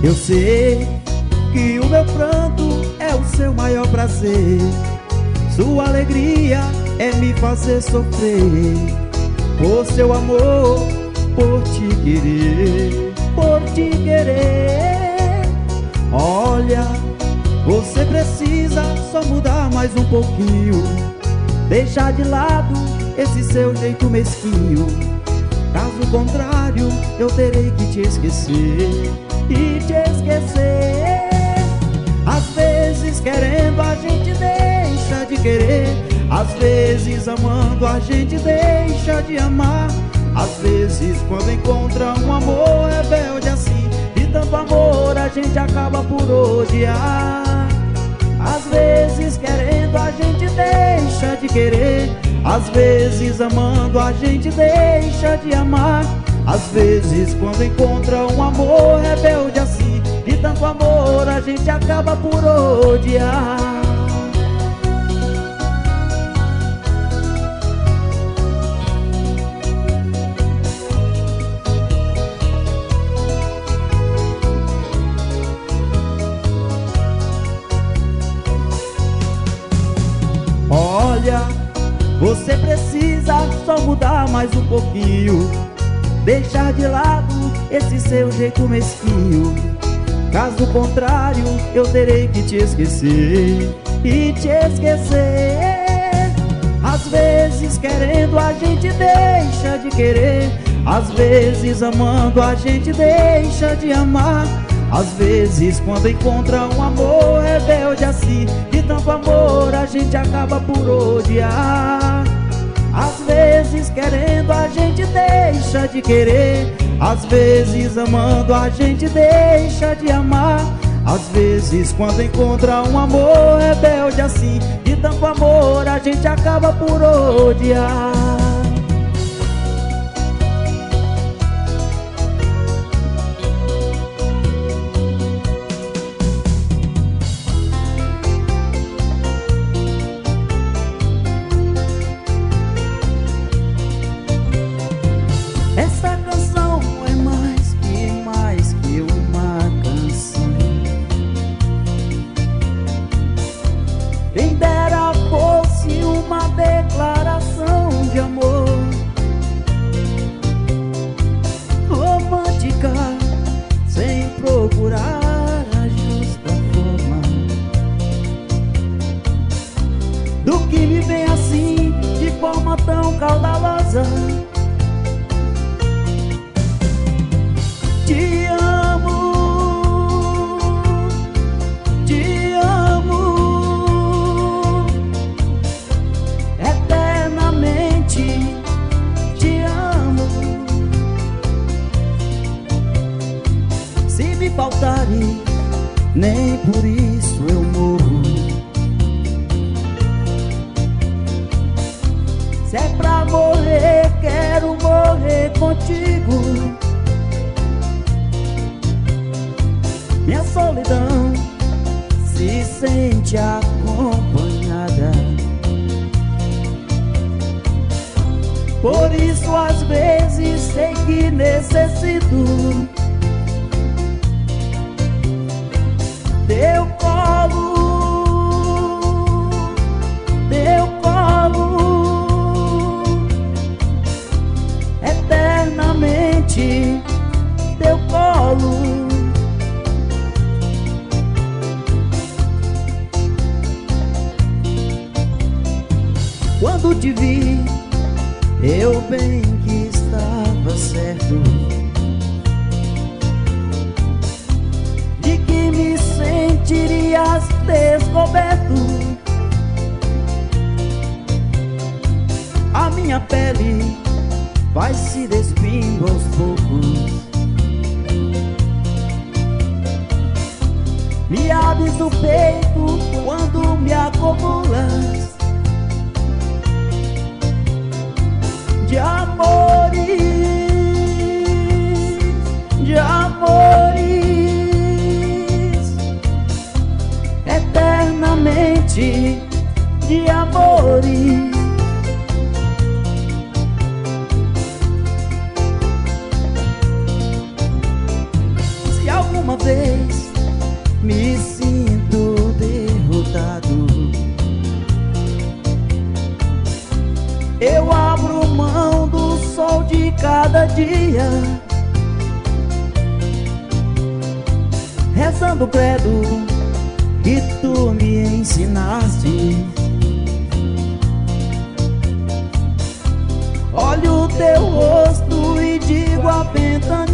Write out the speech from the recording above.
Eu sei que o meu pranto é o seu maior prazer. Sua alegria é me fazer sofrer. Por seu amor, por te querer, por te querer. Olha, você precisa só mudar mais um pouquinho. Deixar de lado esse seu jeito mesquinho. Caso contrário, eu terei que te esquecer e te esquecer. Às vezes querendo a gente deixa de querer. Às vezes amando a gente deixa de amar. Às vezes quando encontra um amor rebelde assim, de tanto amor a gente acaba por odiar. Às vezes querendo a gente deixa de querer. Às vezes amando a gente deixa de amar. Às vezes quando encontra um amor rebelde assim, de tanto amor a gente acaba por odiar. Olha, você precisa só mudar mais um pouquinho. Deixar de lado esse seu jeito mesquinho. Caso contrário, eu terei que te esquecer e te esquecer. Às vezes querendo a gente deixa de querer. Às vezes amando a gente deixa de amar. Às vezes quando encontra um amor rebelde assim, de tanto amor a gente acaba por odiar. Às vezes querendo a gente deixa de querer. Às vezes amando a gente deixa de amar. Às vezes quando encontra um amor rebelde assim, de tanto amor a gente acaba por odiar. Essa canção é mais que uma canção. Quem dera fosse uma declaração de amor romântica, sem procurar a justa forma do que me vem assim, de forma tão caudalosa. Te amo, te amo, eternamente te amo. Se me faltarem, nem por isso eu morro. Se é pra morrer, quero morrer contigo. Minha solidão se sente acompanhada. Por isso às vezes sei que necessito teu colo, teu colo, eternamente teu colo. Quando te vi, eu bem que estava certo de que me sentirias descoberto. A minha pele vai se despindo aos poucos. Me abres o peito quando me acumulas de amores, de amores, eternamente de amores. Se alguma vez cada dia, rezando o credo que tu me ensinaste. Olho o teu rosto e digo a ventania: